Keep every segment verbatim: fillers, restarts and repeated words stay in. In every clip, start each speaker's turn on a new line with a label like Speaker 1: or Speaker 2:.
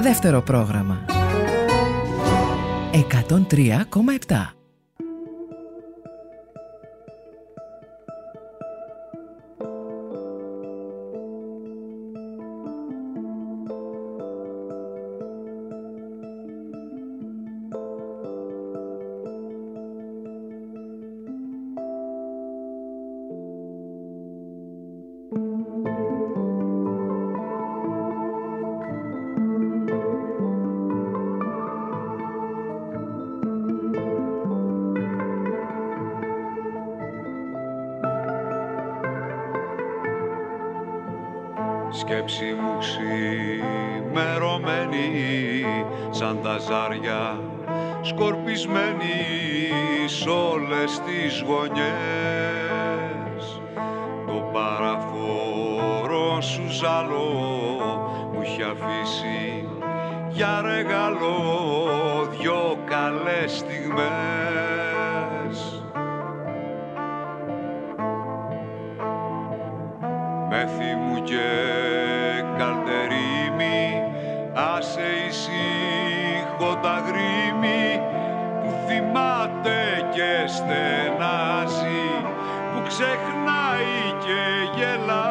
Speaker 1: Δεύτερο πρόγραμμα εκατόν τρία κόμμα επτά.
Speaker 2: Σκέψη μου ξημερωμένη σαν τα ζάρια σκορπισμένη σ' όλες τις γωνιές. Το παραφόρο σου ζάλο μου έχει αφήσει για ρεγάλο δυο καλές στιγμές. Μέθη μου και καλτερίμι, άσε ησύχω τα γρήμη που θυμάται και στενάζει, που ξεχνάει και γελά.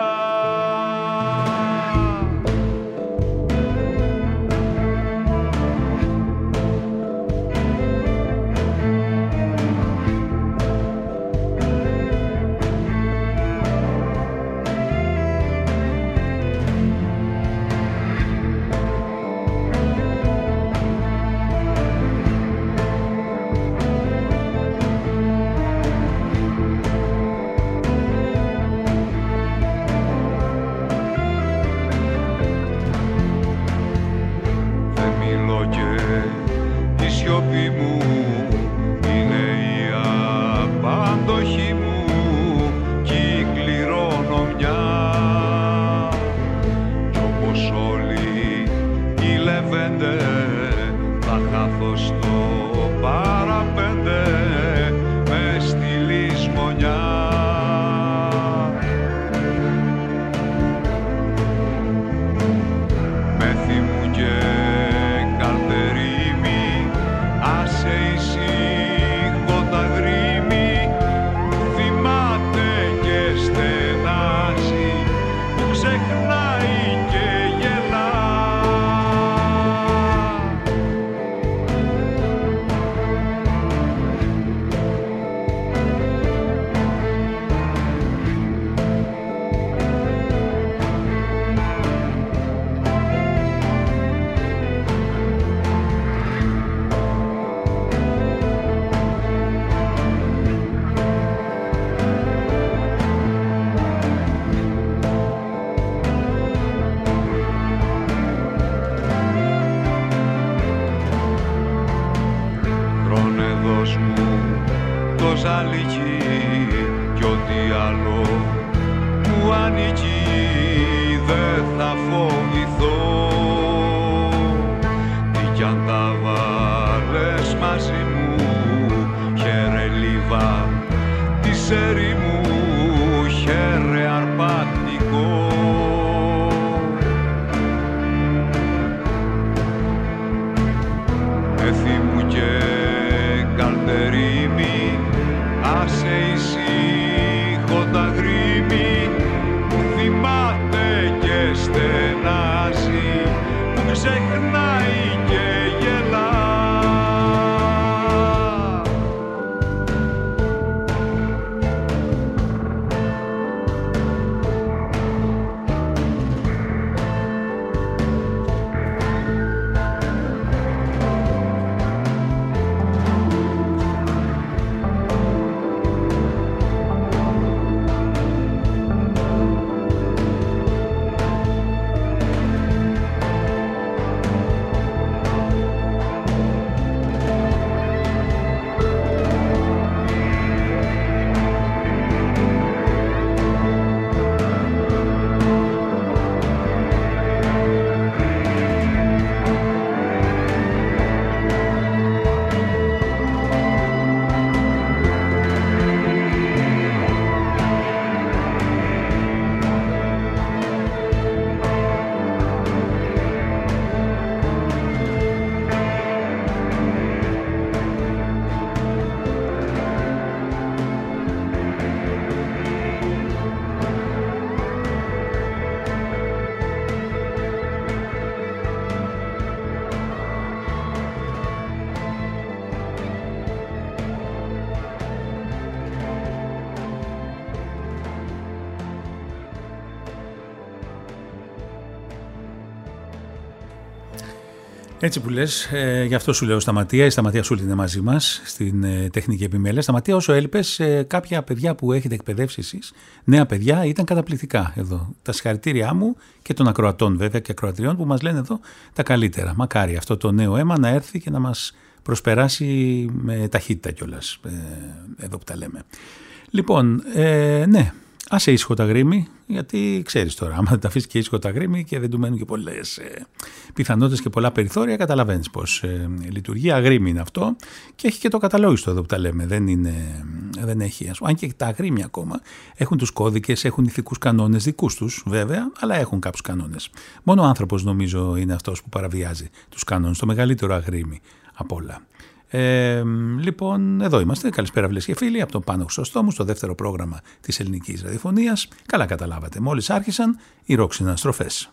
Speaker 3: Έτσι που λες, ε, γι' αυτό σου λέω Σταματία. Η Σταματία Σούλη είναι μαζί μας στην ε, τεχνική επιμέλεια. Σταματία, όσο έλειπες, ε, κάποια παιδιά που έχετε εκπαιδεύσει εσείς, νέα παιδιά, ήταν καταπληκτικά εδώ. Τα συγχαρητήριά μου και των ακροατών βέβαια και ακροατριών που μας λένε εδώ τα καλύτερα. Μακάρι αυτό το νέο αίμα να έρθει και να μας προσπεράσει με ταχύτητα κιόλας, ε, εδώ που τα λέμε. Λοιπόν, ε, ναι. Άσε ήσυχο τα γρήμη, γιατί ξέρεις τώρα, άμα δεν τα αφήσεις και ήσυχο τα γρήμη και δεν του μένουν και πολλές ε, πιθανότητες και πολλά περιθώρια, καταλαβαίνεις πως ε, λειτουργεί. Αγρήμη είναι αυτό και έχει και το καταλόγιστο εδώ που τα λέμε. Δεν, είναι, δεν έχει, ας, αν και τα αγρήμια ακόμα έχουν τους κώδικες, έχουν ηθικούς κανόνες δικούς τους βέβαια, αλλά έχουν κάποιους κανόνες. Μόνο ο άνθρωπος νομίζω είναι αυτός που παραβιάζει τους κανόνες, το μεγαλύτερο αγρήμι από όλα. Ε, λοιπόν, εδώ είμαστε. Καλησπέρα, φίλες και φίλοι, από τον Πάνο Χρυσοστόμου, στο δεύτερο πρόγραμμα της ελληνικής ραδιοφωνίας. Καλά καταλάβατε, μόλις άρχισαν οι ροκ συναναστροφές.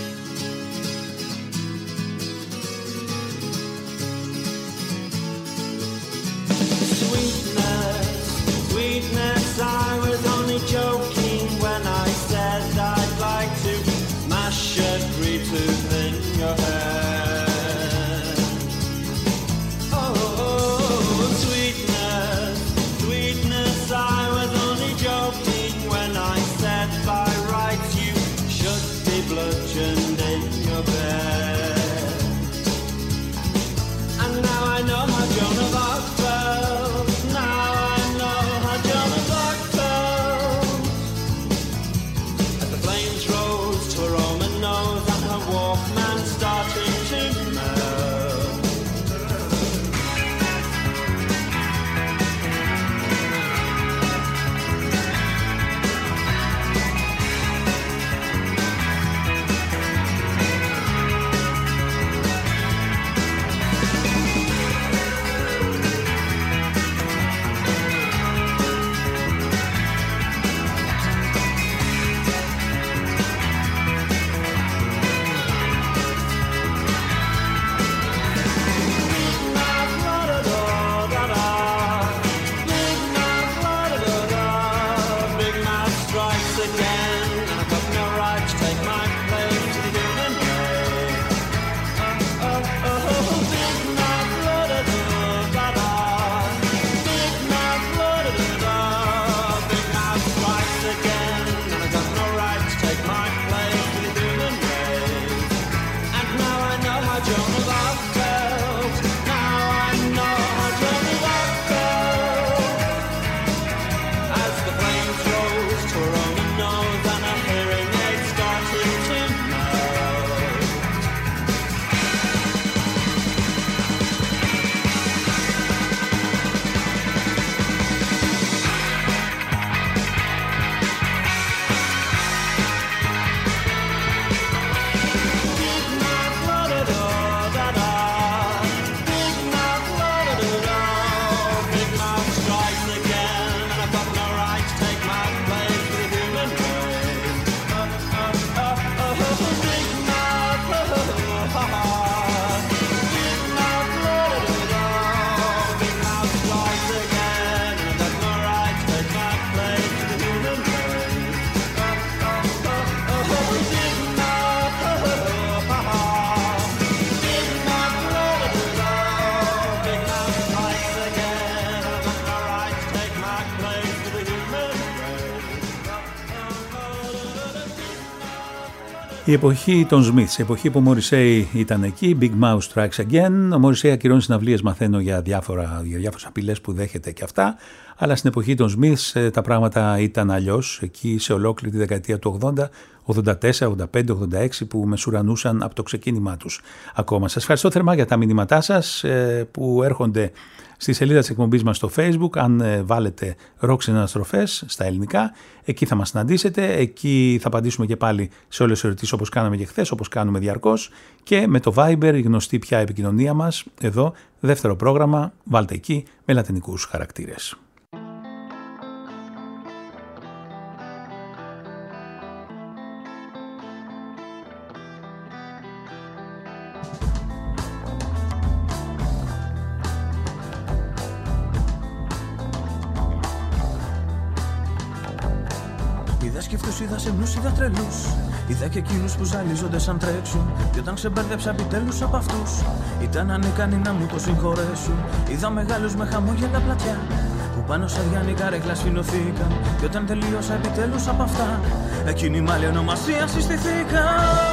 Speaker 3: Η εποχή των Smiths, η εποχή που ο Morrissey ήταν εκεί, Big Mouse Strikes Again. Ο Morrissey ακυρώνει συναυλίες, μαθαίνω, για, διάφορα, για διάφορες απειλές που δέχεται και αυτά. Αλλά στην εποχή των Smiths τα πράγματα ήταν αλλιώς. Εκεί σε ολόκληρη τη δεκαετία του ογδόντα, ογδόντα τέσσερα, ογδόντα πέντε, ογδόντα έξι που μεσουρανούσαν από το ξεκίνημά τους ακόμα. Σας ευχαριστώ θερμά για τα μηνύματά σας που έρχονται στη σελίδα της εκπομπής μας στο Facebook. Αν βάλετε ροκ συναναστροφές στα ελληνικά, εκεί θα μας συναντήσετε. Εκεί θα απαντήσουμε και πάλι σε όλες τις ερωτήσεις όπως κάναμε και χθες, όπως κάνουμε διαρκώς. Και με το Viber, η γνωστή πια επικοινωνία μας, εδώ, δεύτερο πρόγραμμα, βάλτε εκεί με λατινικούς χαρακτήρες.
Speaker 4: Είδα σκεφτούς, είδα σεμνούς, είδα τρελούς. Είδα και εκείνους που ζαλίζονται σαν τρέξουν. Κι όταν ξεμπέρδεψα επιτέλους από αυτούς, ήταν ανίκανοι να μου το συγχωρέσουν. Είδα μεγάλους με χαμόγελα πλατιά που πάνω σε αδιάνη καρέκλα σφινωθήκαν. Κι όταν τελείωσα επιτέλους από αυτά, εκείνοι μ' άλλη ονομασία συστηθήκαν.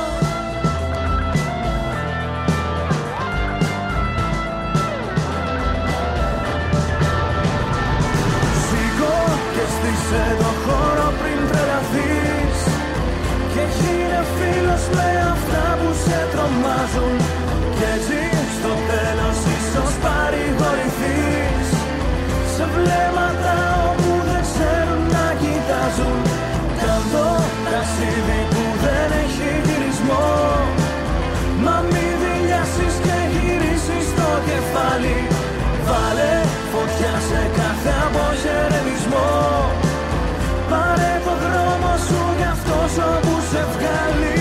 Speaker 4: Στήσε το χώρο πριν τρελαθείς και γίνε φίλος με αυτά που σε τρομάζουν. Κι έτσι στο τέλος ίσως παρηγορηθείς σε βλέμματα όπου δεν ξέρουν να κοιτάζουν. Κάν το ταξίδι που δεν έχει γυρισμό, μα μη δηλιάσεις και γυρίσεις το κεφάλι. Βάλε φωτιά σε κάθε αποχαιρετισμό. Πάρε το δρόμο σου κι αυτός όπου σε βγάλει.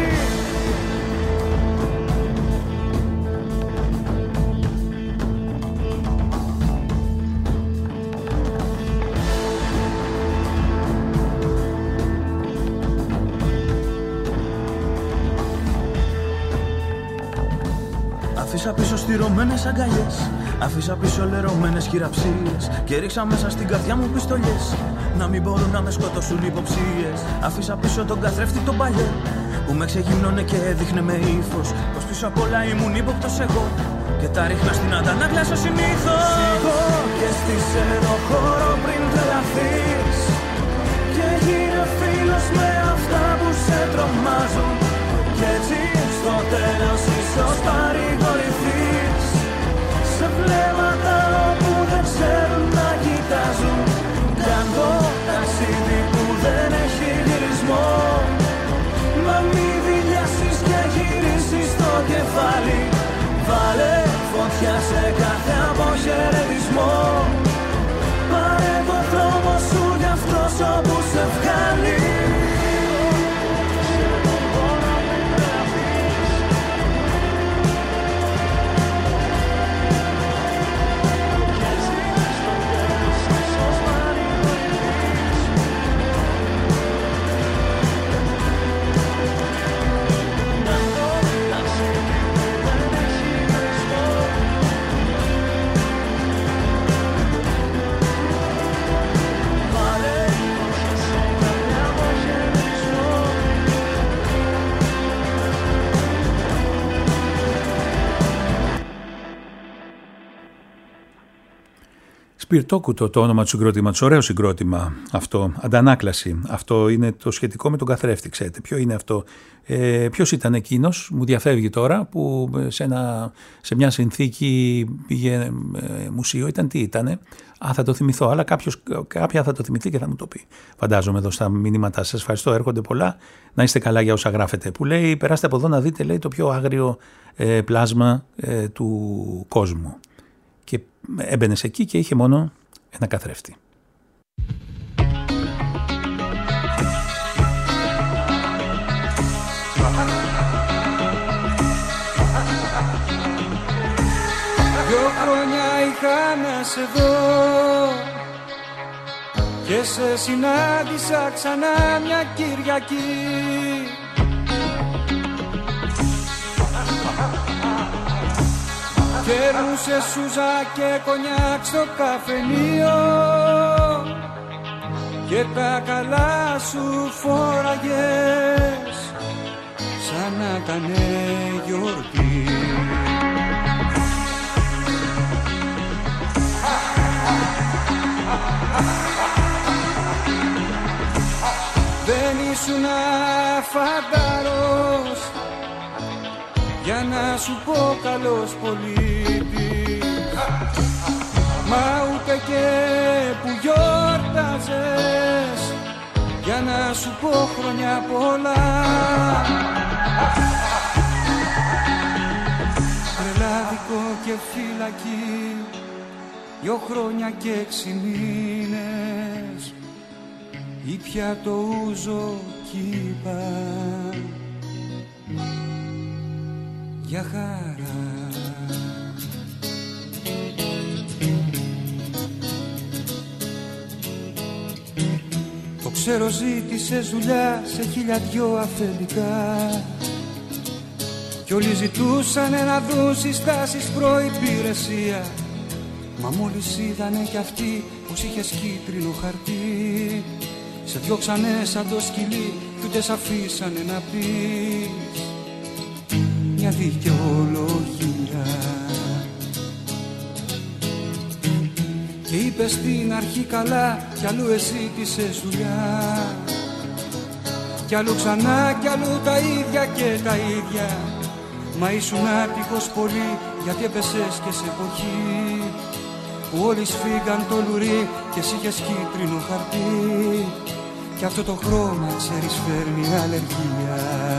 Speaker 4: Αφήσα πίσω στηρωμένες αγκαλιές, αφήσα πίσω λερωμένες χειραψίες και ρίξα μέσα στην καρδιά μου πιστολιές να μην μπορούν να με σκοτώσουν υποψίες. Αφήσα πίσω τον καθρέφτη τον παλιό που με ξεγυμνώνε και έδειχνε με ύφος πως πίσω απ' όλα ήμουν ύποπτος εγώ και τα ρίχνα στην αντανάκλαση συνήθως. Σηκώ και στήσε το χώρο πριν τρελαθείς και γίνε φίλος με αυτά που σε τρομάζουν. Κι έτσι στο τέλος ίσως παρηγορηθείς σε βλέμματα όπου δεν ξέρουν να κοιτάζουν. Κάν το ταξίδι που δεν έχει γυρισμό, μα μη δηλιάσεις και γυρίσεις το κεφάλι. Βάλε φωτιά σε κάθε αποχαιρετισμό. Πάρε το δρόμο σου κι αυτός όπου σε βγάλει.
Speaker 3: Σπιρτόκουτο το όνομα του συγκρότηματος, ωραίο συγκρότημα αυτό, αντανάκλαση. Αυτό είναι το σχετικό με τον καθρέφτη, ξέρετε. Ποιο είναι αυτό, ε, ποιος ήταν εκείνος, μου διαφεύγει τώρα, που σε, ένα, σε μια συνθήκη πήγε ε, μουσείο, ήταν τι ήτανε. Α, θα το θυμηθώ, αλλά κάποιος, κάποια θα το θυμηθεί και θα μου το πει. Φαντάζομαι εδώ στα μηνύματά σας. Ευχαριστώ, έρχονται πολλά. Να είστε καλά για όσα γράφετε. Που λέει, περάστε από εδώ να δείτε, λέει, το πιο άγριο ε, πλάσμα ε, του κόσμου. Και έμπαινε εκεί και είχε μόνο ένα καθρέφτη.
Speaker 5: Δυο χρόνια είχα να σε δω και σε συνάντησα ξανά μια Κυριακή. Κέρνουσε σούζα και κονιάκ στο καφενείο και τα καλά σου φόραγες σαν να ήτανε γιορτή. Δεν ήσουν φανταρός για να σου πω καλός πολίτης, μα ούτε και που γιόρταζες για να σου πω χρόνια πολλά. Τρελάδικο και φυλακή, δυο χρόνια και έξι μήνες, ή πια το ούζο κύπα για χαρά. Το ξέρω ζήτησες δουλειά σε χίλια δυο αφεντικά κι όλοι ζητούσανε να δουν συστάσεις προϋπηρεσία. Μα μόλις είδανε κι αυτοί πως είχες κίτρινο χαρτί, σε διώξανε σαν το σκυλί κι ούτε σ' αφήσανε να πεις μια δικαιολογία. Και είπες στην αρχή καλά κι αλλού εζήτησες δουλειά κι αλλού ξανά κι αλλού τα ίδια και τα ίδια. Μα ήσουν άτυχος πολύ γιατί έπεσες και σε εποχή που όλοι σφίγγαν το λουρί και εσύ είχες κίτρινο χαρτί κι αυτό το χρώμα ξέρεις φέρνει αλλεργία.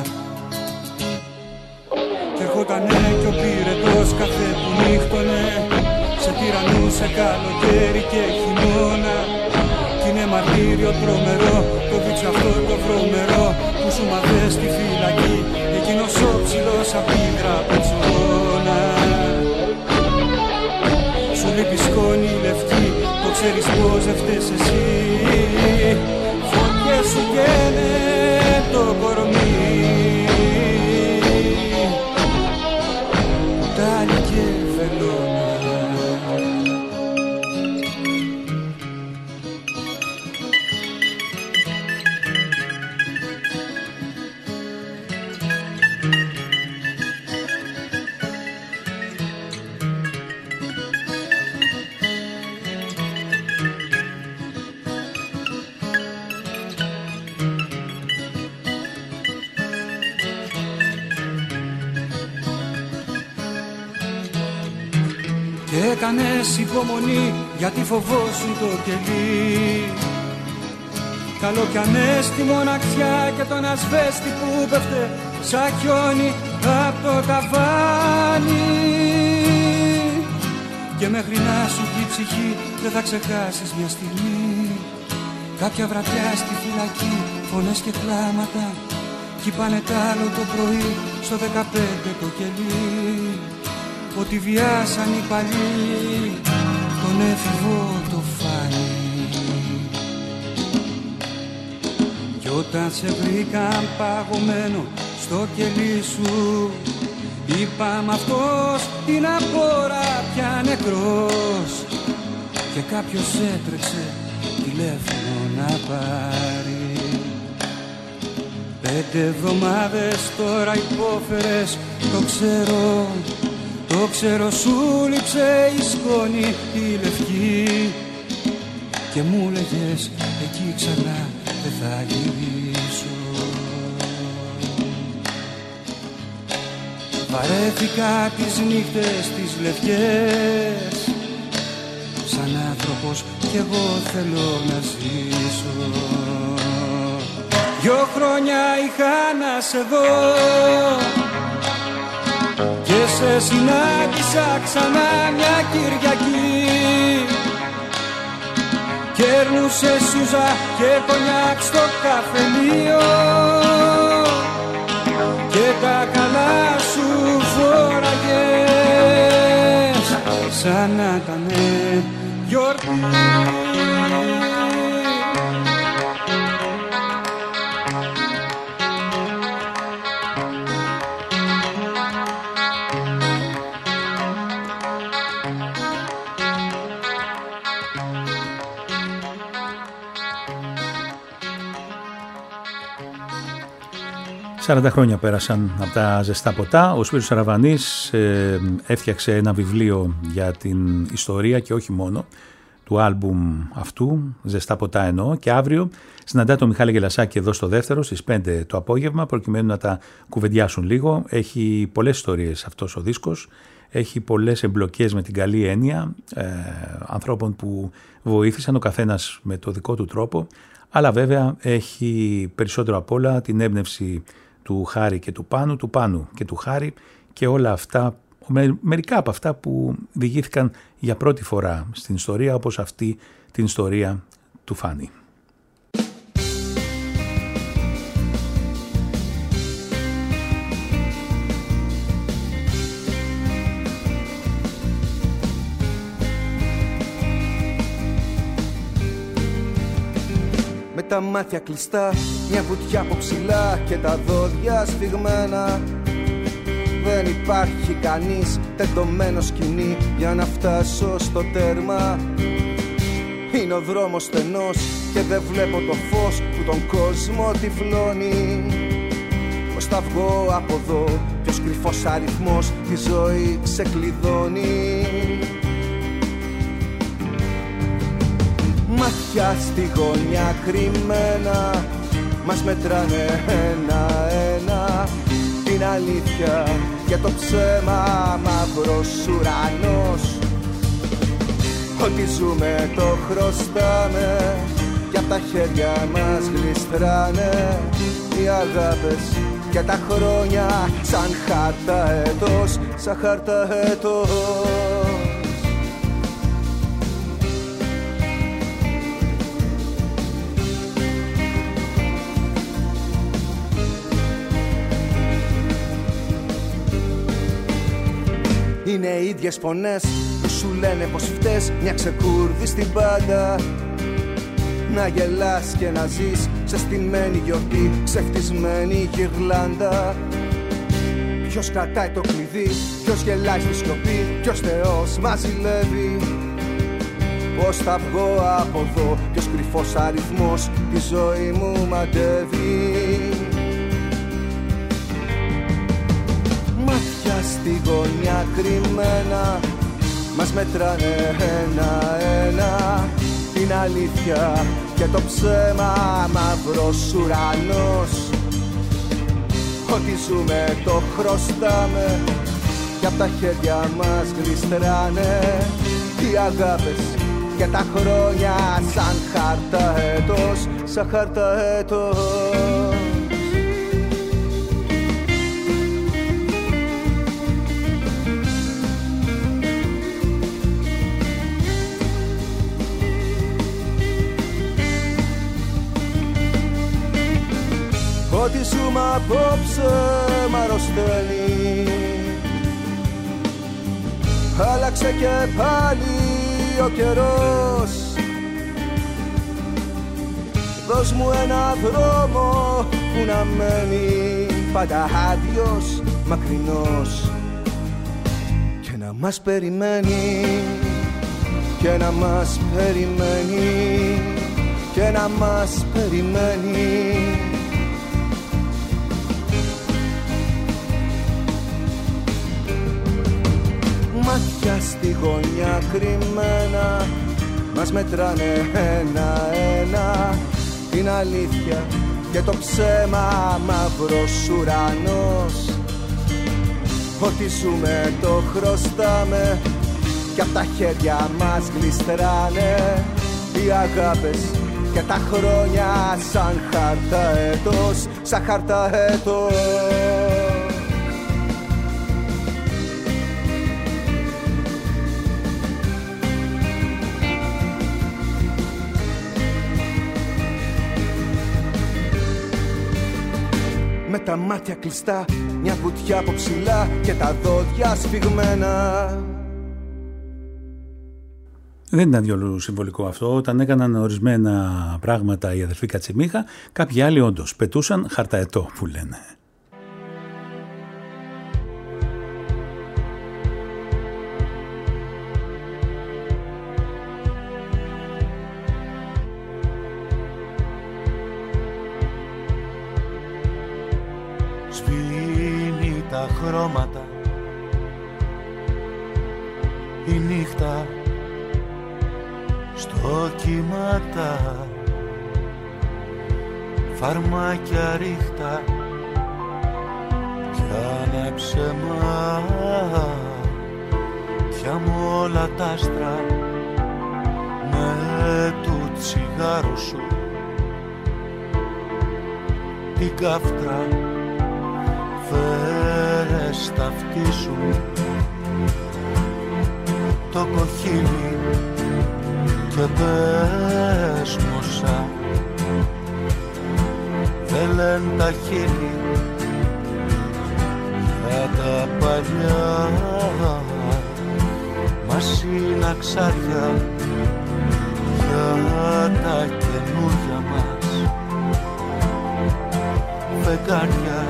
Speaker 5: Και ερχότανε κι ο πυρετός κάθε που νύχτωνε, σε τυραννούσε καλοκαίρι και χειμώνα κι είναι μαρτύριο τρομερό το δείξω αυτό το βρωμερό που σου μαθες στη φυλακή εκείνος ο ψηλός απ' την τραπεζόνα. Σου λείπει σκόνη λευκή, το ξέρεις πως δεν φταίς εσύ, φωτιές σου καίνε το κορμί, κουτάλι και βελόνα. Και έκανες υπομονή γιατί φοβόσουν το κελί. Καλό κι ανέστη μοναξιά και τον ασβέστη που πέφτε σαν χιόνι απ' το ταβάνι. Και μέχρι να σου πει η ψυχή δεν θα ξεχάσεις μια στιγμή κάποια βραδιά στη φυλακή, φωνές και κλάματα κι είπανε τ' άλλο το πρωί στο δεκαπέντε το κελί ότι βιάσαν οι παλιοί τον έφηβο το φάνη. Κι όταν σε βρήκαν παγωμένο στο κελί σου είπα μ' αυτός την απόρα πια νεκρός και κάποιος έτρεξε τηλέφωνο να πάρει. Πέντε εβδομάδες τώρα υπόφερες το ξέρω. Το ξέρω σου λείψε η σκόνη η λευκή και μου λέγες εκεί ξανά δεν θα γυρίσω. Βαρέθηκα τις νύχτες τις λευκές σαν άνθρωπος κι εγώ θέλω να ζήσω. Δυο χρόνια είχα να σε δω και σε συνάντησα ξανά μια Κυριακή. Κέρνουσες σούζα και κονιάκ στο καφενείο και τα καλά σου φοράγες σαν να ήτανε γιορτή.
Speaker 3: σαράντα χρόνια πέρασαν από τα ζεστά ποτά. Ο Σπύρος Αραβανής ε, έφτιαξε ένα βιβλίο για την ιστορία και όχι μόνο του άλμπουμ αυτού, Ζεστά ποτά εννοώ, και αύριο συναντά τον Μιχάλη Γελασάκη εδώ στο δεύτερο στις πέντε το απόγευμα προκειμένου να τα κουβεντιάσουν λίγο. Έχει πολλές ιστορίες αυτός ο δίσκος, έχει πολλές εμπλοκές με την καλή έννοια ε, ανθρώπων που βοήθησαν ο καθένας με το δικό του τρόπο, αλλά βέβαια έχει περισσότερο απ' όλα την έμπνευση του Χάρη και του Πάνου, του Πάνου και του Χάρη και όλα αυτά, με, μερικά από αυτά που διηγήθηκαν για πρώτη φορά στην ιστορία, όπως αυτή την ιστορία του Φάνη.
Speaker 6: τα μάτια κλειστά, μια βουτιά από ψηλά και τα δόντια σφιγμένα. Δεν υπάρχει κανείς τεντωμένο σκηνή για να φτάσω στο τέρμα. Είναι ο δρόμος στενός και δεν βλέπω το φως που τον κόσμο τυφλώνει. Πώς θα βγω από εδώ, ποιος κρυφός αριθμός τη ζωή ξεκλειδώνει. Μάτια στη γωνιά κρυμμένα μας μετράνε ένα-ένα. Την αλήθεια και το ψέμα μαύρος ουρανός. Ό,τι ζούμε το χρωστάμε και απ' τα χέρια μας γλιστράνε οι αγάπες και τα χρόνια σαν χάρτα έτος, σαν χάρτα έτος. Είναι οι ίδιες φωνές που σου λένε πως φταίς, μια ξεκούρδη στην πάντα. Να γελάς και να ζεις σε στημένη γιορτή, ξεφτισμένη γυρλάντα. Ποιος κρατάει το κλειδί, ποιος γελάει στη σιωπή, ποιος Θεός μας ζηλεύει. Πώς θα βγω από εδώ, ποιος κρυφός αριθμός τη ζωή μου μαντεύει. Μάτια στη γωνιά κρυμμένα μας μετράνε ένα-ένα. Την αλήθεια και το ψέμα μαύρος ουρανός. Ό,τι ζούμε το χρωστάμε και απ' τα χέρια μας γλιστράνε οι αγάπες και τα χρόνια σαν χάρτα έτος, σαν χάρτα έτος. Ό,τι ζούμε απόψε μ' αρρωσταίνει. Άλλαξε και πάλι ο καιρός. Δώσ' μου ένα δρόμο που να μένει πάντα άδειος, μακρινός και να μας περιμένει, και να μας περιμένει, και να μας περιμένει. Μάτια στη γωνιά κρυμμένα μας μετράνε ένα-ένα. Την αλήθεια και το ψέμα μαύρος ουρανός. Ό,τι ζούμε το χρωστάμε και απ' τα χέρια μας γλιστράνε οι αγάπες και τα χρόνια σαν χάρτα έτος, σαν χάρτα έτος. Με τα μάτια κλειστά, μια βουτιά από ψηλά και τα δόντια σφιγμένα.
Speaker 3: Δεν ήταν διόλου συμβολικό αυτό. Όταν έκαναν ορισμένα πράγματα οι αδερφοί Κατσιμίχα, κάποιοι άλλοι όντως πετούσαν χαρταετό που λένε.
Speaker 7: Σβήνει τα χρώματα, η νύχτα στο κύματα, φαρμάκια ρίχτα κι άναψε μάτια μου όλα τα άστρα με του τσιγάρου σου την καύτρα. Φέρε στα αυτή σου το κοχύλι και πες μωσά δεν λένε τα χείλη για τα παλιά μας είναι αξάρια για τα καινούργια μας. φεγγάρια.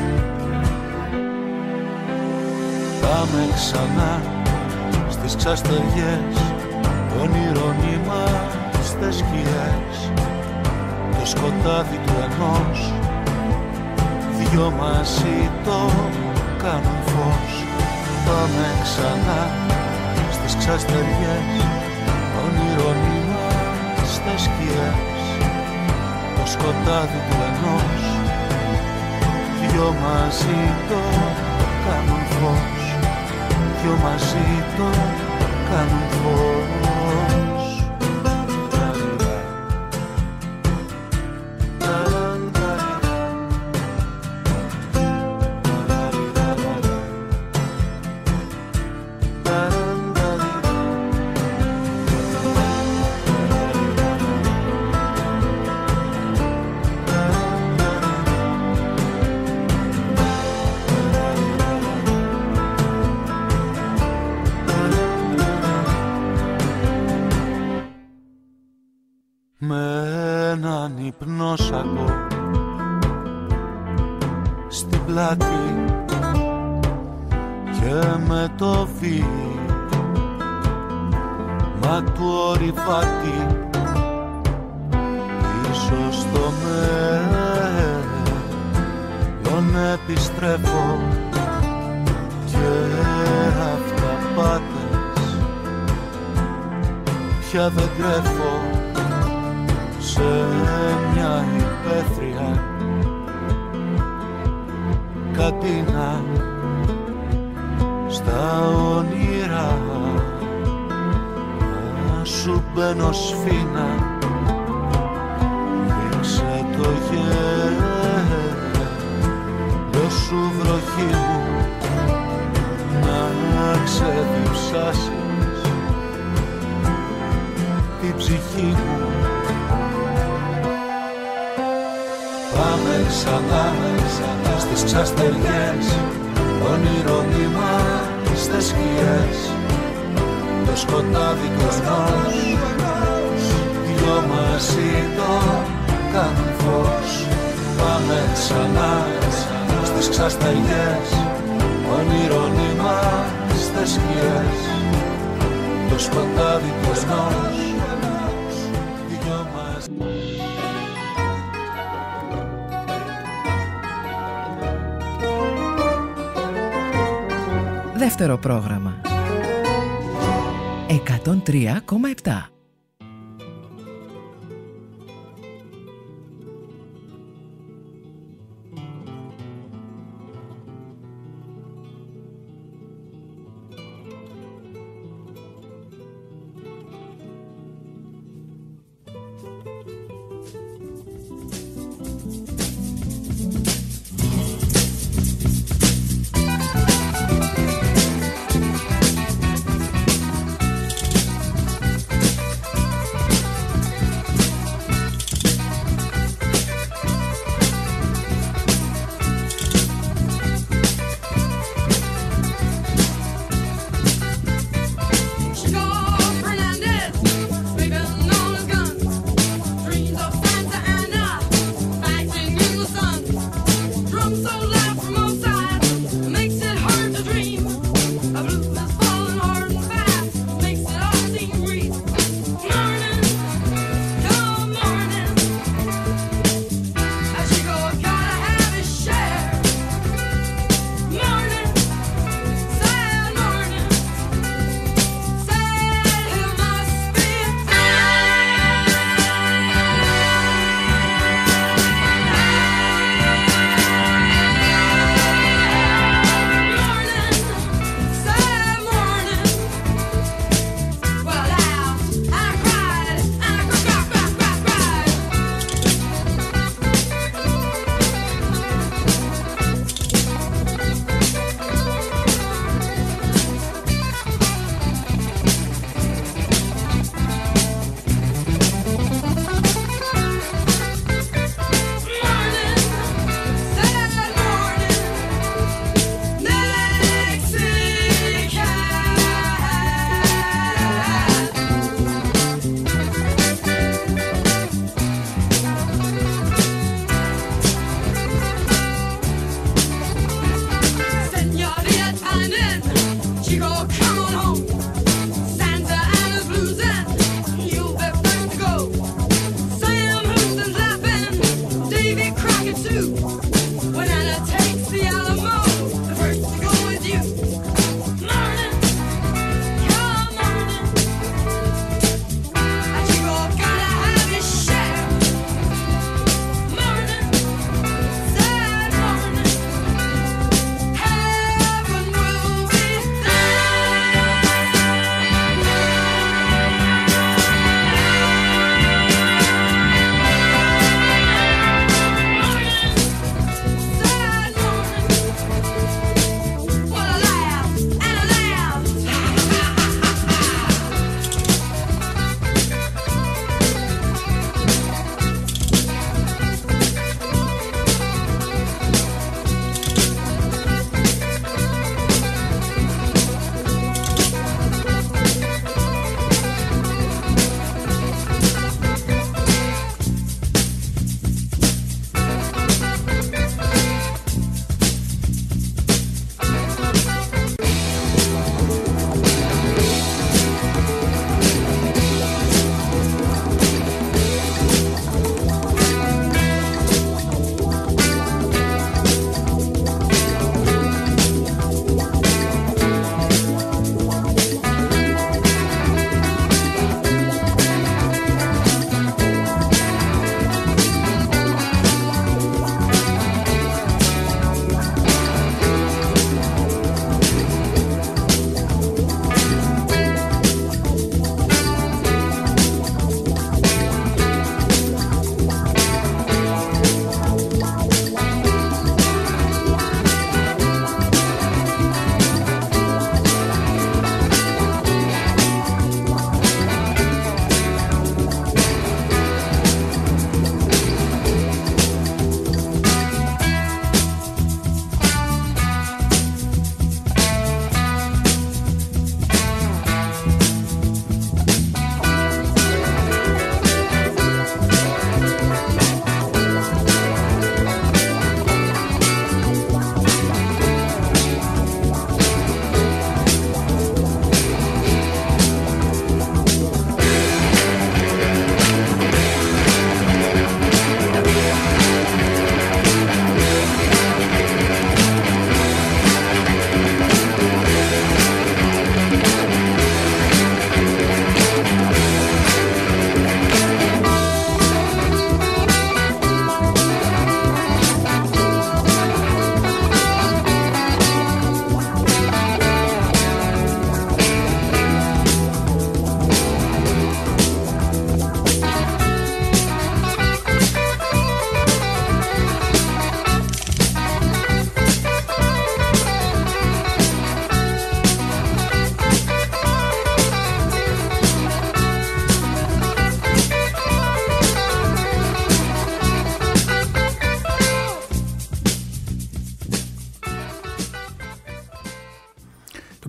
Speaker 7: Πάμε ξανά στις ξαστεριές, όνειρο νήμα στις σκιές. Το σκοτάδι του ενός, δυο μαζί το κάνουν φως. Πάμε ξανά στις ξαστεριές, όνειρο νήμα στις σκιές. Το σκοτάδι του ενός, δυο μαζί το κάνουν φως. Δυο μαζί το κάνουν φως. Υπνόσακο στην πλάτη και με το βήμα του ορειβάτη πίσω στο μέλλον επιστρέφω και αυταπάτες πια δεν τρέφω σε μια υπαίθρια κατίνα στα όνειρα να σου μπαίνω σφίνα. Ρίξε το γέλιο σου βροχή μου να ξεδιψάσεις την ψυχή μου. Πάμε ξανά, ξανά στις ξαστεριές, όνειρο νήμα στις σκιές. Το σκοτάδι κοσμός, δυο μαζί το κάνουν φως. Πάμε ξανά, ξανά στις ξαστεριές, όνειρο νήμα στις σκιές. Το σκοτάδι κοσμός, δυο μαζί.
Speaker 1: Δεύτερο πρόγραμμα εκατόν τρία κόμμα επτά.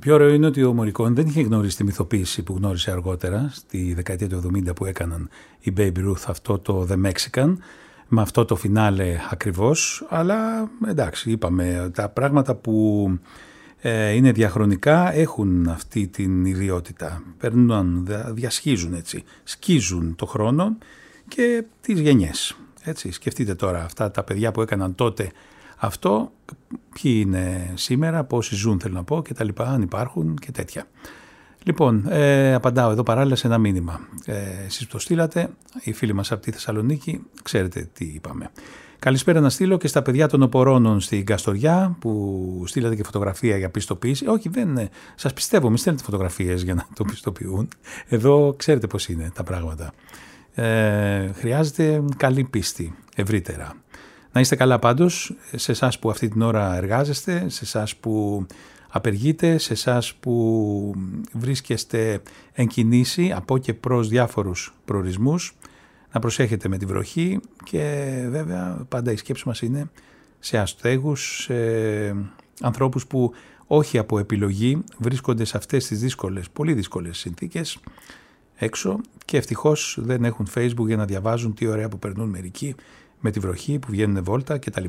Speaker 3: πιο ωραίο είναι ότι ο Μωρικόνη δεν είχε γνωρίσει τη μυθοποίηση που γνώρισε αργότερα, στη δεκαετία του εβδομήντα, που έκαναν οι Baby Ruth αυτό το The Mexican, με αυτό το φινάλε ακριβώς, αλλά εντάξει, είπαμε, τα πράγματα που ε, είναι διαχρονικά έχουν αυτή την ιδιότητα, περνούν, διασχίζουν έτσι, σκίζουν το χρόνο και τις γενιές. Έτσι, σκεφτείτε τώρα αυτά τα παιδιά που έκαναν τότε αυτό, ποιοι είναι σήμερα, πόσοι ζουν θέλω να πω και τα λοιπά, αν υπάρχουν και τέτοια. Λοιπόν, ε, απαντάω εδώ παράλληλα σε ένα μήνυμα. Ε, εσείς που το στείλατε, οι φίλοι μας από τη Θεσσαλονίκη, ξέρετε τι είπαμε. Καλησπέρα να στείλω και στα παιδιά των Οπορώνων στην Καστοριά που στείλατε και φωτογραφία για πιστοποίηση. Όχι, δεν, σας πιστεύω, μη στέλνετε φωτογραφίες για να το πιστοποιούν. Εδώ ξέρετε πώς είναι τα πράγματα. Ε, χρειάζεται καλή πίστη ευρύτερα. Να είστε καλά πάντως, σε εσάς που αυτή την ώρα εργάζεστε, σε εσάς που απεργείτε, σε εσάς που βρίσκεστε εν κινήσει από και προς διάφορους προορισμούς. Να προσέχετε με τη βροχή και βέβαια πάντα η σκέψη μας είναι σε αστέγους, σε ανθρώπους που όχι από επιλογή βρίσκονται σε αυτές τις δύσκολες, πολύ δύσκολες συνθήκες έξω και ευτυχώς δεν έχουν Facebook για να διαβάζουν τι ωραία που περνούν μερικοί με τη βροχή, που βγαίνουν βόλτα κτλ.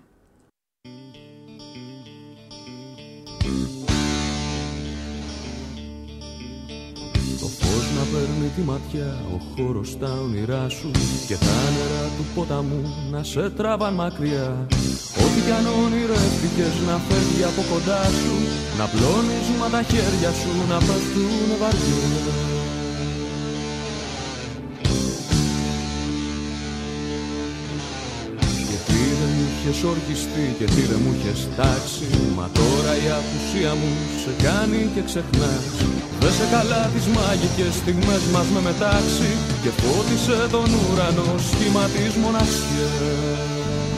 Speaker 8: Το φως να παίρνει τη ματιά, ο χώρος στα όνειρά σου και τα νερά του ποταμού να σε τραβάν μακριά. Ό,τι κι αν ονειρεύτηκες να φεύγει από κοντά σου, να πλώνεις μα τα χέρια σου να πέφτουν βαριά. Είχες ορκιστεί και τι δεν μου είχες τάξει, μα τώρα η απουσία μου σε κάνει και ξεχνάς. Δε σε καλά τις μάγικες στιγμές μας με μετάξει και φώτισε τον ουρανό σχήμα της μοναξιάς.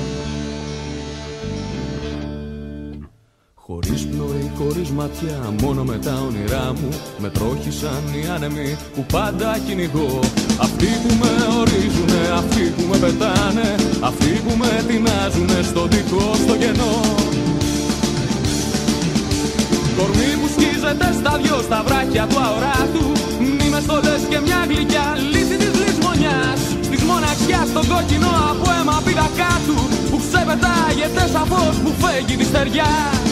Speaker 8: Χωρίς πνοή, χωρίς ματιά, μόνο με τα όνειρά μου με τρόχισαν οι άνεμοι που πάντα κυνηγώ. Αυτοί που με ορίζουνε, αυτοί που με πετάνε, αυτοί που με τεινάζουνε στο δικό στο κενό. Κορμί που σκίζεται στα δυο στα βράχια του αοράτου, μνήμες στολές και μια γλυκιά λύση της λησμονιάς. Της μοναξιάς στον κόκκινο από αίμα πήγα κάτω, που ξεπετάγεται σαν φως που φέγγει τη στεριά.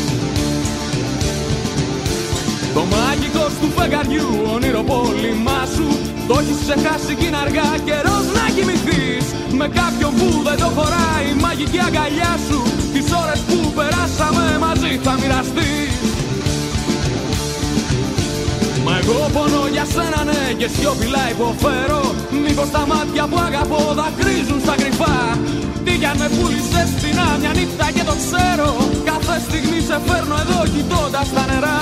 Speaker 8: Το μάγικο του φεγγαριού όνειρο πόλημά σου το έχεις ξεχάσει κι είναι αργά καιρός να κοιμηθείς με κάποιον που δεν το χωράει η μαγική αγκαλιά σου. Τις ώρες που περάσαμε μαζί θα μοιραστείς. Μα εγώ πονώ για σένα ναι και σιωπηλά υποφέρω. Μήπως τα μάτια που αγαπώ δακρύζουν στα κρυφά. Τι κι αν με πούλησες στην άμια νύχτα και το ξέρω, κάθε στιγμή σε φέρνω εδώ κοιτώντας τα νερά.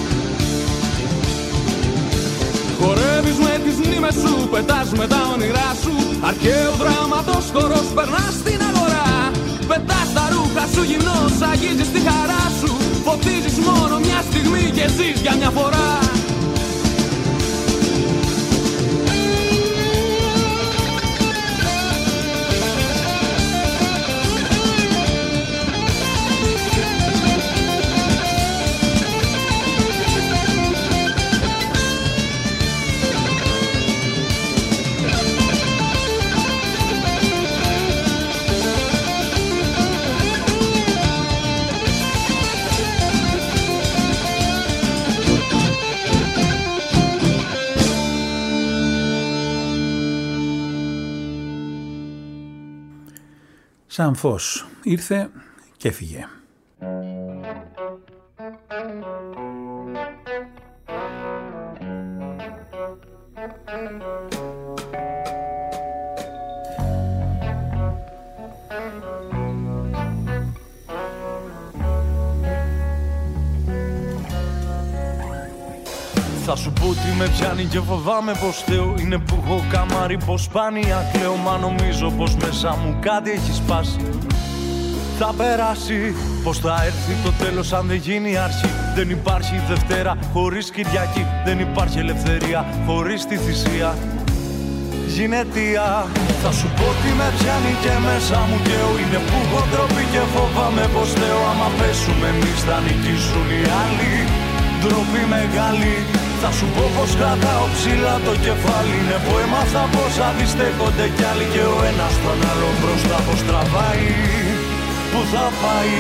Speaker 8: Χορεύεις με τις μνήμες σου, πετάς με τα όνειρά σου. Αρχαίο δράματος χορός περνάς στην αγορά. Πετάς τα ρούχα σου γυμνός, αγγίζεις τη χαρά σου. Φωτίζεις μόνο μια στιγμή και ζεις για μια φορά.
Speaker 3: Σαν φως ήρθε και έφυγε.
Speaker 9: Θα σου πω τι με πιάνει και φοβάμαι πως Θεό είναι που έχω καμάρι, πως σπάνια κλαίω. Μα νομίζω πως μέσα μου κάτι έχει σπάσει. Θα περάσει, πως θα έρθει το τέλος αν δεν γίνει αρχή. Δεν υπάρχει Δευτέρα χωρίς Κυριακή. Δεν υπάρχει ελευθερία χωρίς τη θυσία. Γυναιτία. Θα σου πω τι με πιάνει και μέσα μου καίω. Είναι που έχω ντροπή και φοβάμαι πως Θεό άμα πέσουμε εμείς θα νικήσουν οι άλλοι. ντροπή μεγάλη. Θα σου πω πως κρατάω ψηλά το κεφάλι. Είναι που έμαθα πως αντιστέκονται κι άλλοι και ο ένας τον άλλο μπροστά πως τραβάει. Πού θα πάει?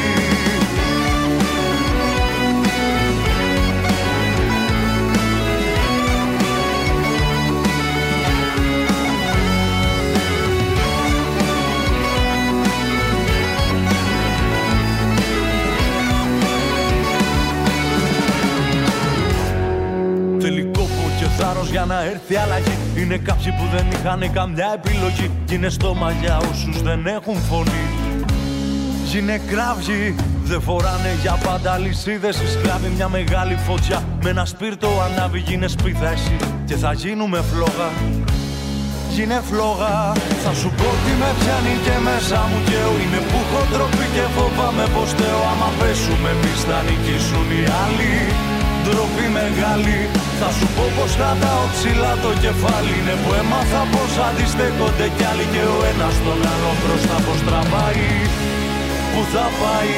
Speaker 9: Για να έρθει αλλαγή. Είναι κάποιοι που δεν είχαν καμιά επιλογή. Κι είναι στόμα για όσους δεν έχουν φωνή. Γίνε κραύγοι, δεν φοράνε για πάντα λυσίδες. Οι σκλάβοι μια μεγάλη φωτιά με ένα σπίρτο ανάβει. Γίνε σπίθα εσύ και θα γίνουμε φλόγα. Γίνε φλόγα. Θα σου πω τι με πιάνει και μέσα μου καίω. Είναι που έχω ντροπή και φοβάμαι πως θέω. Άμα πέσουμε εμείς θα νικήσουν οι άλλοι. Ντροπή μεγάλη. Θα σου πω πως κρατάω ψηλά το κεφάλι. Είναι που έμαθα πως αντιστέκονται κι άλλοι και ο ένας τον άλλο μπροστά πως τραβάει. Πού θα πάει?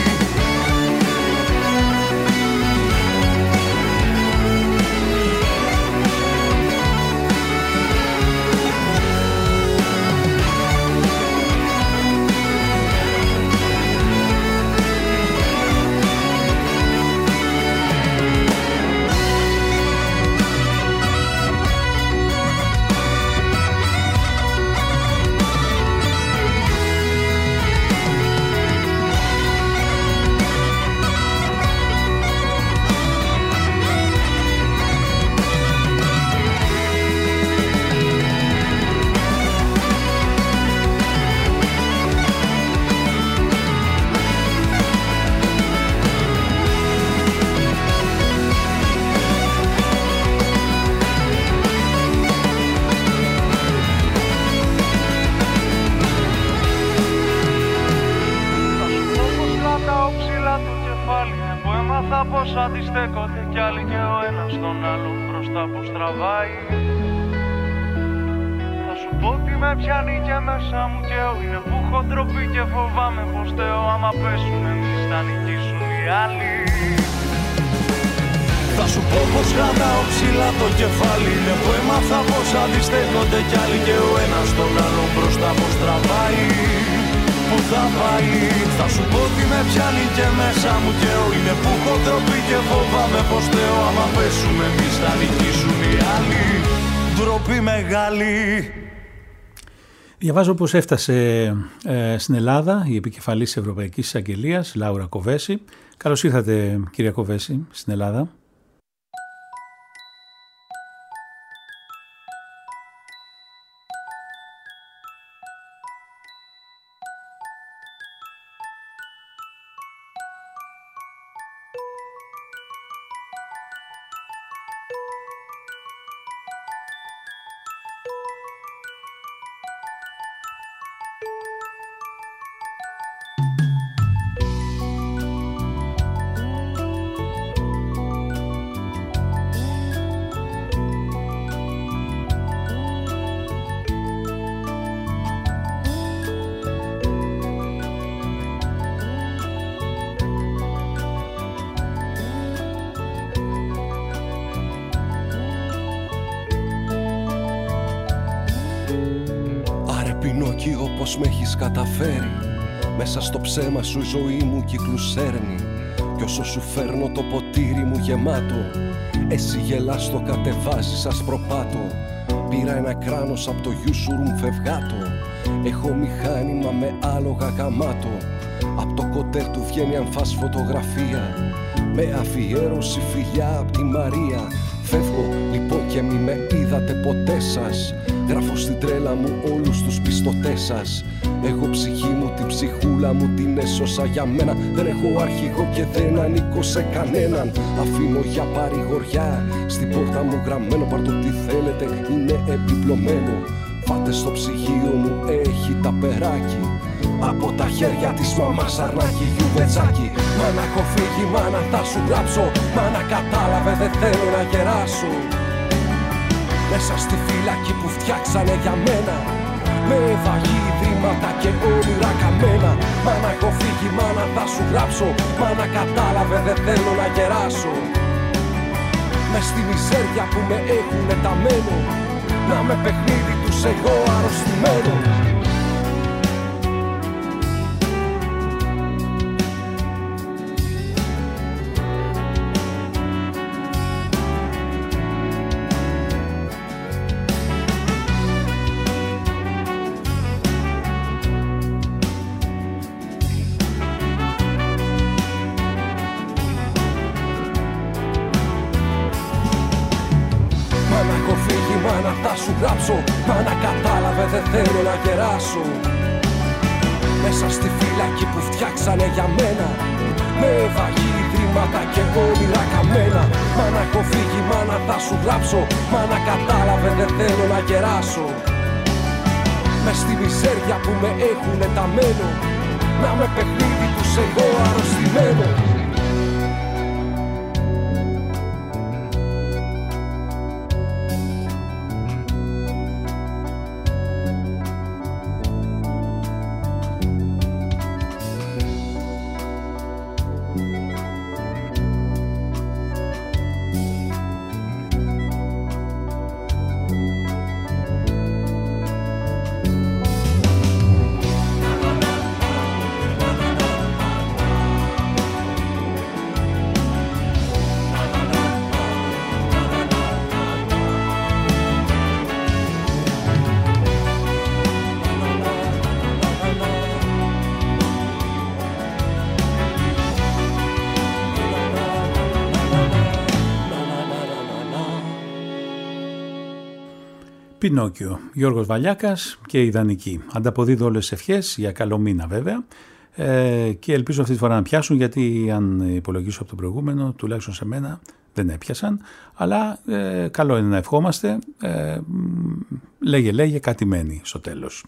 Speaker 9: Αντιστέκονται κι άλλοι και ο ένας τον άλλον μπροστά πως τραβάει. Θα σου πω τι με πιάνει και μέσα μου καίω. Είναι που έχω ντροπή και φοβάμαι πως θέω. Άμα πέσουν εμείς θα νικήσουν οι άλλοι. Θα σου πω πως κρατάω ψηλά το κεφάλι. Είναι που έμαθα πως αντιστέκονται κι άλλοι και ο ένας τον άλλον μπροστά πως τραβάει. Πού θα πάει? Θα σου πω τι με πιάνει και μέσα μου καίω. Είναι που έχω ντροπή και φοβάμαι πως θέω. Άμα πέσουμε εμείς θα νικήσουν οι άλλοι. Ντροπή μεγάλη.
Speaker 3: Διαβάζω πως έφτασε ε, στην Ελλάδα η επικεφαλής Ευρωπαϊκής Εισαγγελίας, Λάουρα Κοβέση. Καλώς ήρθατε κυρία Κοβέση στην Ελλάδα.
Speaker 10: Πώς με έχεις καταφέρει. Μέσα στο ψέμα σου η ζωή μου κύκλους σέρνει. Κι όσο σου φέρνω το ποτήρι μου γεμάτο, εσύ γελάς το κατεβάζεις ασπροπάτο. Πήρα ένα κράνος απ' το γιούσουρουν φευγάτο. Έχω μηχάνημα με άλογα γαμάτο. Απ' το κοντέρ του βγαίνει αμφάς φωτογραφία με αφιέρωση φιλιά απ' τη Μαρία. Φεύγω λοιπόν και μη με είδατε ποτέ σας. Γράφω στην τρέλα μου όλους τους πιστωτές σας. Εγώ ψυχή μου, την ψυχούλα μου την έσωσα για μένα. Δεν έχω αρχηγό και δεν ανήκω σε κανέναν. Αφήνω για παρηγοριά στην πόρτα μου γραμμένο. Πάρ' το τι θέλετε, είναι επιπλωμένο. Φάτε στο ψυγείο μου, έχει τα περάκι. Από τα χέρια της μαμάς αρνάκι γιουβετσάκι. Μάνα έχω φύγει, μάνα θα σου γράψω. Μάνα κατάλαβε δεν θέλω να γεράσω. Μέσα στη φυλακή που φτιάξανε για μένα, με βαγή ιδρύματα και όνειρα καμένα. Μάνα έχω φύγει, μάνα θα σου γράψω. Μάνα κατάλαβε δεν θέλω να γεράσω. μες στη μιζέρια που με έχουνε ταμένο. Να με παιχνίδι τους εγώ αρρωστημένο. Σου γράψω, μα να κατάλαβε δεν θέλω να γεράσω. Μέσα στη φυλακή που φτιάξανε για μένα, με βαγή ιδρύματα και όνειρα καμένα. Μα να έχω φύγει, μα να θα σου γράψω, μα να κατάλαβε δεν θέλω να γεράσω. Μες στη μιζέρια που με έχουνε ταμένο, να με παιχνίδι τους εγώ αρρωστημένο.
Speaker 3: Πινόκιο, Γιώργος Βαλιάκας και Ιδανική. Ανταποδίδω όλες τις ευχές για καλό μήνα βέβαια ε, και ελπίζω αυτή τη φορά να πιάσουν, γιατί αν υπολογίσω από το προηγούμενο, τουλάχιστον σε μένα δεν έπιασαν, αλλά ε, καλό είναι να ευχόμαστε, ε, λέγε λέγε κάτι μένει στο τέλος.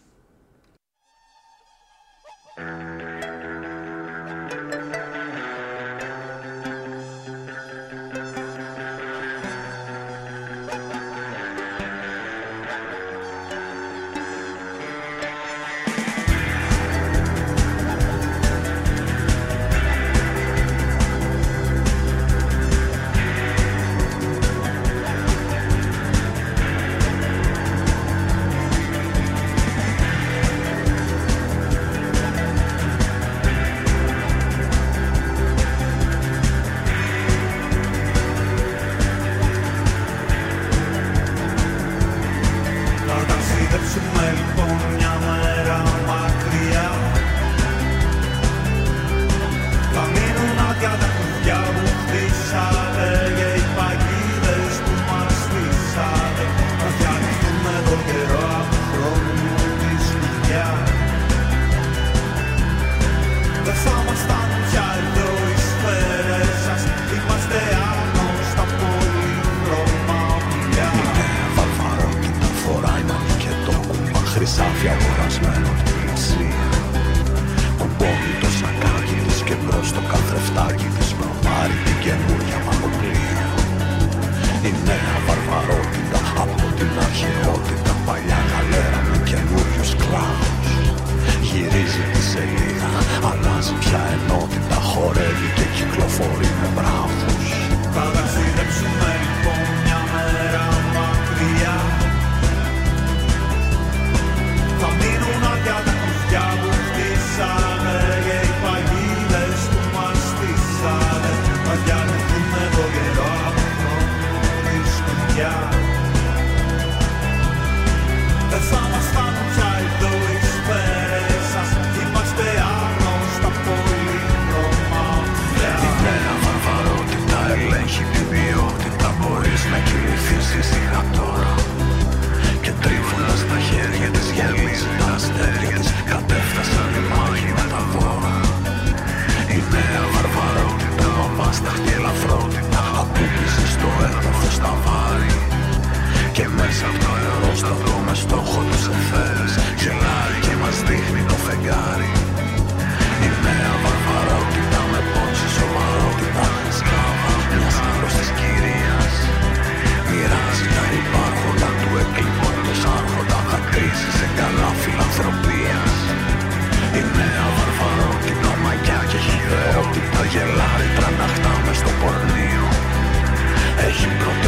Speaker 7: Γελάρι τραναχτά μες στο πορνείο. Έχει πρώτα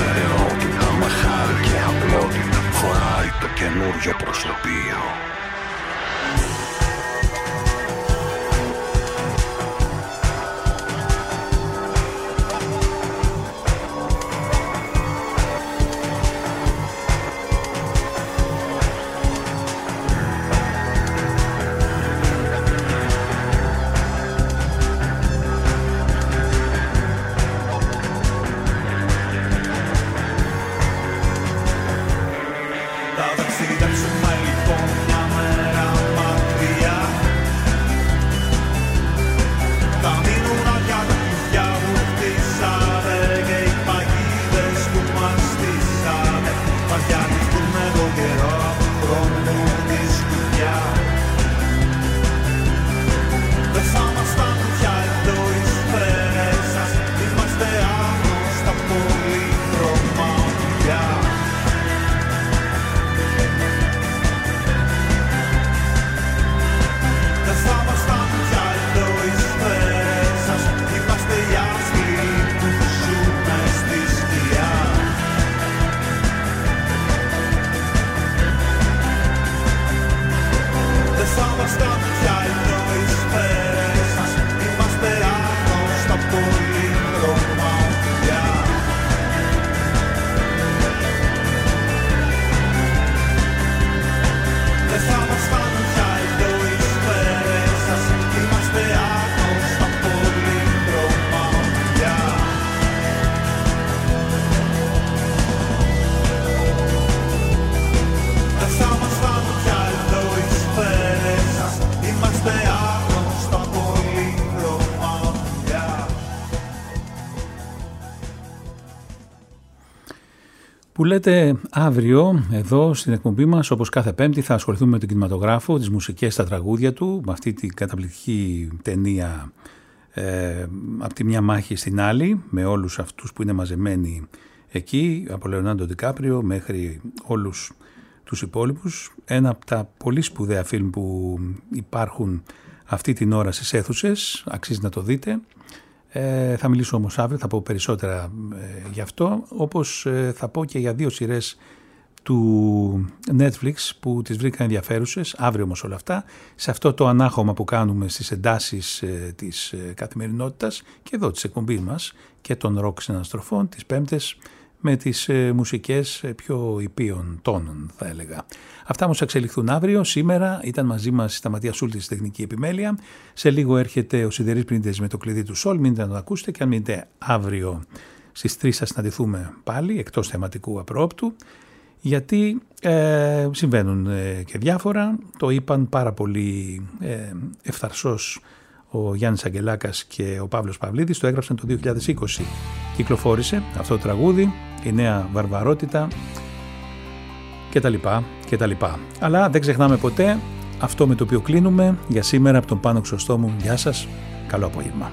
Speaker 3: Που λέτε αύριο εδώ στην εκπομπή μας, όπως κάθε Πέμπτη, θα ασχοληθούμε με τον κινηματογράφο, τις μουσικές, τα τραγούδια του, με αυτή την καταπληκτική ταινία ε, από τη μια μάχη στην άλλη, με όλους αυτούς που είναι μαζεμένοι εκεί, από Λεωνάντο Ντικάπριο μέχρι όλους τους υπόλοιπους. Ένα από τα πολύ σπουδαία φιλμ που υπάρχουν αυτή την ώρα στις αίθουσες, αξίζει να το δείτε. Ε, θα μιλήσω όμως αύριο, θα πω περισσότερα ε, γι' αυτό, όπως ε, θα πω και για δύο σειρές του Netflix που τις βρήκα ενδιαφέρουσες, αύριο όμως όλα αυτά, σε αυτό το ανάχωμα που κάνουμε στις εντάσεις ε, της ε, καθημερινότητας και εδώ της εκπομπής μας και των ροκ συναναστροφών τις Πέμπτες, με τις ε, μουσικές ε, πιο υπείων τόνων θα έλεγα. Αυτά όμως θα εξελιχθούν αύριο. Σήμερα ήταν μαζί μας η Σταματία Σούλτη στη τεχνική επιμέλεια. Σε λίγο έρχεται ο Σιδερής Πρίντες με το κλειδί του Σολ. Μείνετε να το ακούσετε και αν μείνετε αύριο στις τρεις θα συναντηθούμε πάλι εκτός θεματικού απρόπτου, γιατί ε, συμβαίνουν ε, και διάφορα. Το είπαν πάρα πολύ ε, ευθαρσός ο Γιάννης Αγγελάκας και ο Παύλος Παυλίδης, το έγραψαν το δύο χιλιάδες είκοσι. Κυκλοφόρησε αυτό το τραγούδι, η νέα βαρβαρότητα και τα λοιπά και τα λοιπά. Αλλά δεν ξεχνάμε ποτέ αυτό με το οποίο κλείνουμε για σήμερα από τον Πάνο Χρυσοστόμου. Γεια σας, καλό απόγευμα.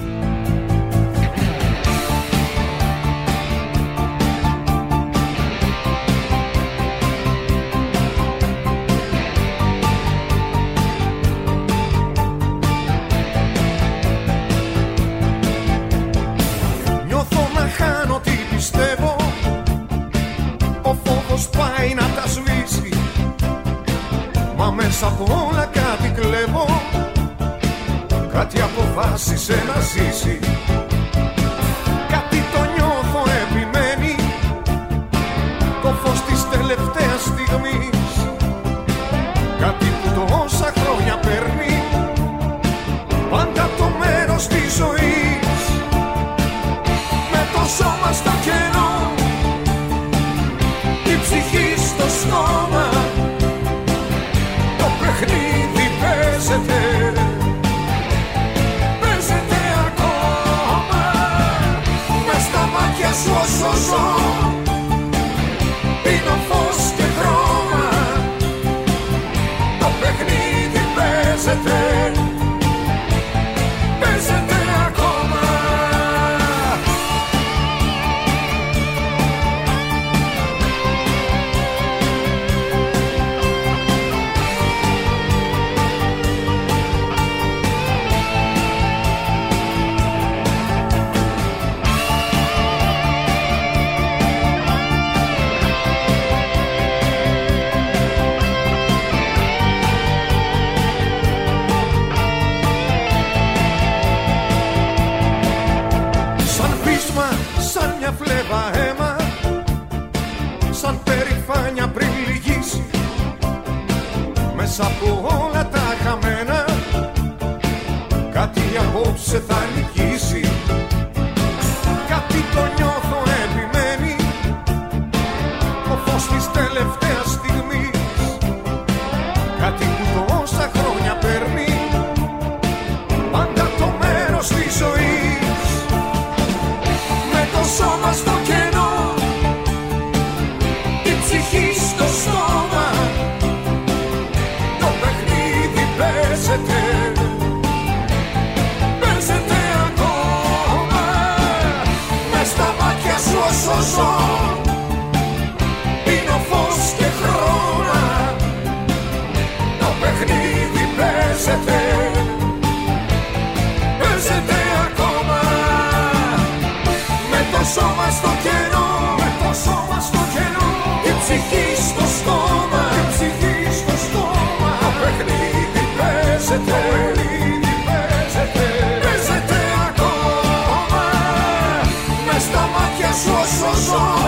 Speaker 11: Μέσα από όλα κάτι κλέβω, κάτι αποφάσισε να ζήσει, κάτι το νιώθω επιμένει, το φως της τελευταίας στιγμής, κάτι που τόσα χρόνια παίρνει, πάντα το μέρος της ζωής, με το σώμα στο κενό, η ψυχή στο στόμα, παιχνίδι παίζεται, παίζεται ακόμα, μες στα μάτια σου όσο ζω, πίνω φως και χρώμα, το παιχνίδι παίζεται, παίζεται ακόμα. Φλέβα αίμα, σαν περηφάνια πριν λυγίσει, μέσα από όλα τα χαμένα, κάτι απόψε θα νικήσει, κάτι το νιώθω επιμένει, το φως της τελευταίας στιγμής, κάτι που τόσα χρόνια παίρνει, πάντα το μέρος της ζωής, το σώμα στο κενό, η ψυχή στο στόμα, το παιχνίδι παίζεται, παίζεται ακόμα, μες στα μάτια σου όσο ζω, πίνω φως και χρώμα, το παιχνίδι παίζεται, παίζεται ακόμα. Το σώμα στο κενό, με το σώμα στο κενό, η ψυχή στο στόμα, η ψυχή στο στόμα, το παιχνίδι παίζεται, το παιχνίδι παίζεται, παίζεται ακόμα, μες στα μάτια σου όσο ζω.